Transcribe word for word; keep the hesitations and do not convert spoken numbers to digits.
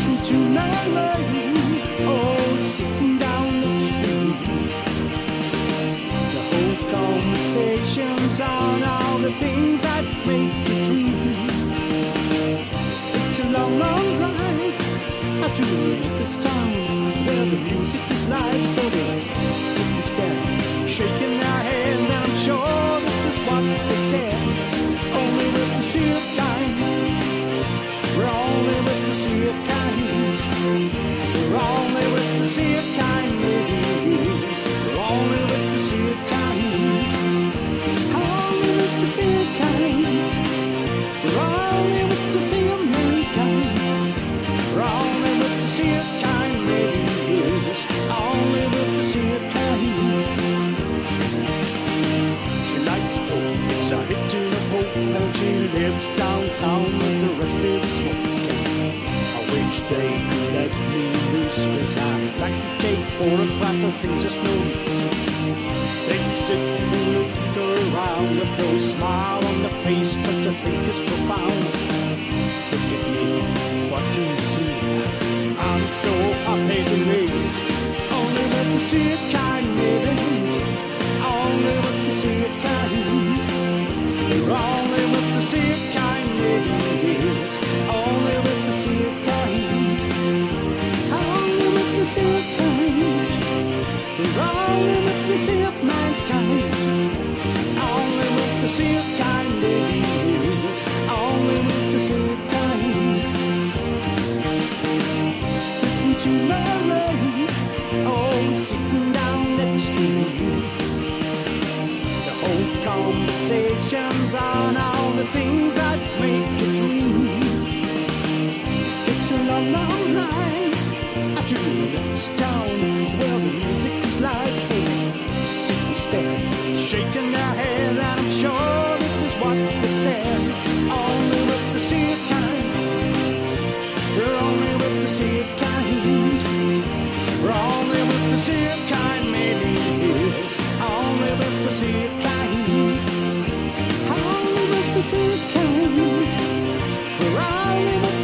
listen to my rain, oh, sitting down the street. The whole conversations on all the things that make you dream. It's a long, long drive out to this town where the music is live. So we're sitting, standing, shaking our hands. I'm sure this is what they said. Only with the sheer kind, we're only with the sheer kind. We're only with the sheer kind, ladies. We're only with the sheer kind. Only with the sheer kind. We're only with the sheer mankind. We're only with the sheer kind, ladies. Only with the sheer kind. She likes to mix a hit to the pope, and she lives downtown with the rest of the smoke. I wish they could let me loose, cause I like to take photographs of things just notice. They sit and look around with no smile on the face, cause the thing is profound. Look at me, what can you see? I'm so happy to me. Only with the sheer kind, baby. Only with the sheer kind. We're only with the sheer kind, ladies. Only with the sheer kind. Only with the sheer kind. We're only with the sheer mankind. Only with the sheer kind, ladies. Only with the sheer kind. Listen to my rain, oh, sitting down next to you. The whole conversations on all the things that make you dream. It's a long, long drive out to this town where the music is live. So sit and stand, shaking their head, and I'm sure this is what they said. Only with the sheer kind. We're only with the sheer kind. We're only with the sheer kind, ladies. Only with the sheer kind. Only with the sheer kind. We're only with